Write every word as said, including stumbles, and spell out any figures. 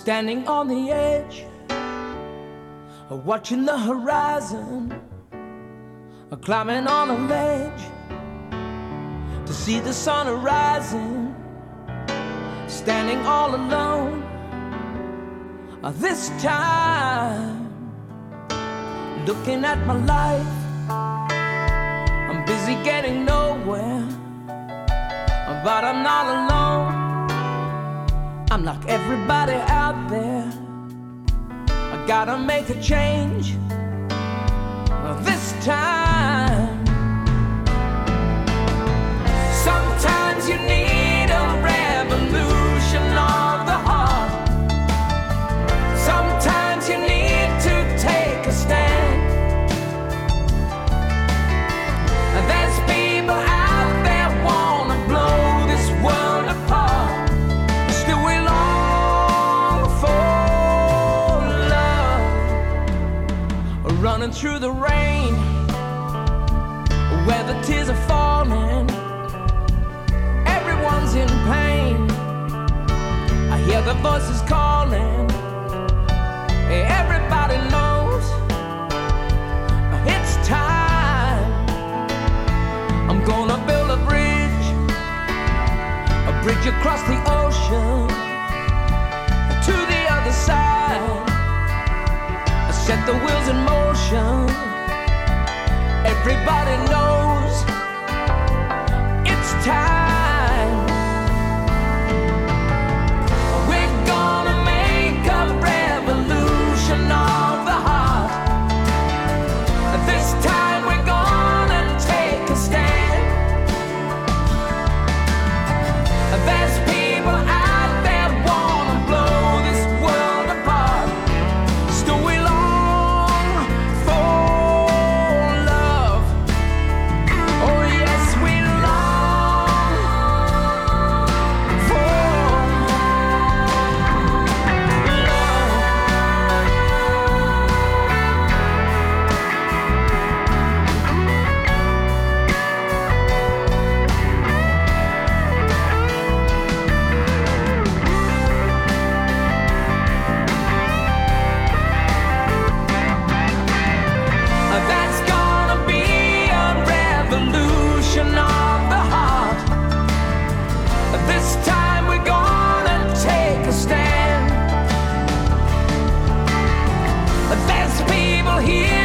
standing on the edge, watching the horizon, climbing on a ledge to see the sun arising, standing all alone. This time, looking at my life, I'm busy getting nowhere, but I'm not alone. I'm like everybody out there. I gotta make a change this time. Sometimes you need a revolution of the heart. Sometimes you need to take a stand. There's people out there wanna blow this world apart. Still we long for love. Running through the rain, where the tears are falling. Everyone's in pain. I hear the voices calling. Everybody knows it's time. I'm gonna build a bridge, a bridge across the ocean to the other side. I set the wheels in motion. Everybody knows it's time. We're gonna make a revolution of the heart. This time we're gonna take a stand. There's people out there wanna blow this world apart. Still we long for love. Oh yes, we long for That's gonna be a revolution of the heart. This time we're gonna take a stand. There's people here